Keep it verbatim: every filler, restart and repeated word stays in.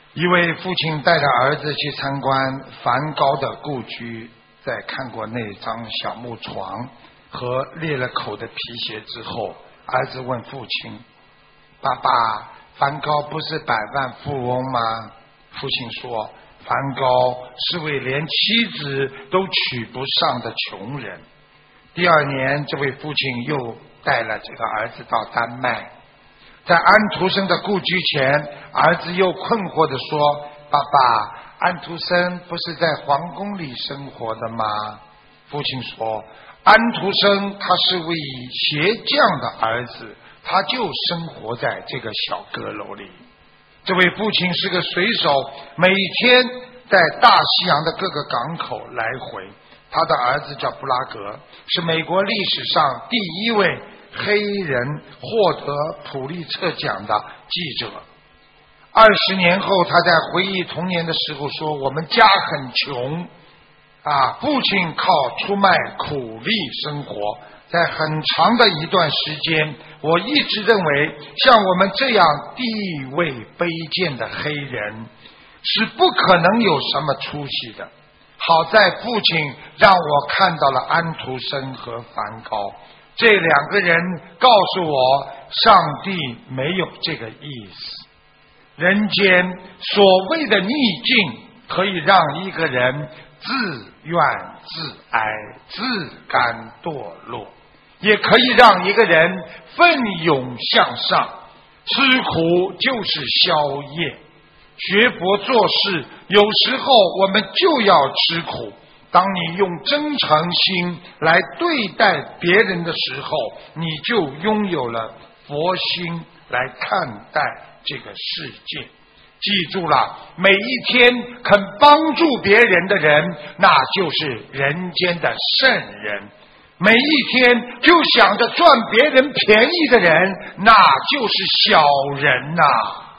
一位父亲带着儿子去参观梵高的故居，在看过那张小木床和裂了口的皮鞋之后，儿子问父亲：爸爸，梵高不是百万富翁吗？父亲说：梵高是位连妻子都娶不上的穷人。第二年，这位父亲又带了这个儿子到丹麦，在安徒生的故居前，儿子又困惑地说：爸爸，安徒生不是在皇宫里生活的吗？父亲说：安徒生他是位鞋匠的儿子，他就生活在这个小阁楼里。这位父亲是个水手，每天在大西洋的各个港口来回。他的儿子叫布拉格，是美国历史上第一位黑人获得普利策奖的记者。二十年后，他在回忆童年的时候说：我们家很穷啊，父亲靠出卖苦力生活。在很长的一段时间，我一直认为像我们这样地位卑贱的黑人是不可能有什么出息的。好在父亲让我看到了安徒生和梵高，这两个人告诉我，上帝没有这个意思。人间所谓的逆境可以让一个人自怨自哀、自甘堕落，也可以让一个人奋勇向上。吃苦就是宵夜，学佛做事有时候我们就要吃苦。当你用真诚心来对待别人的时候，你就拥有了佛心来看待这个世界。记住了，每一天肯帮助别人的人，那就是人间的圣人。每一天就想着赚别人便宜的人，那就是小人呐、啊。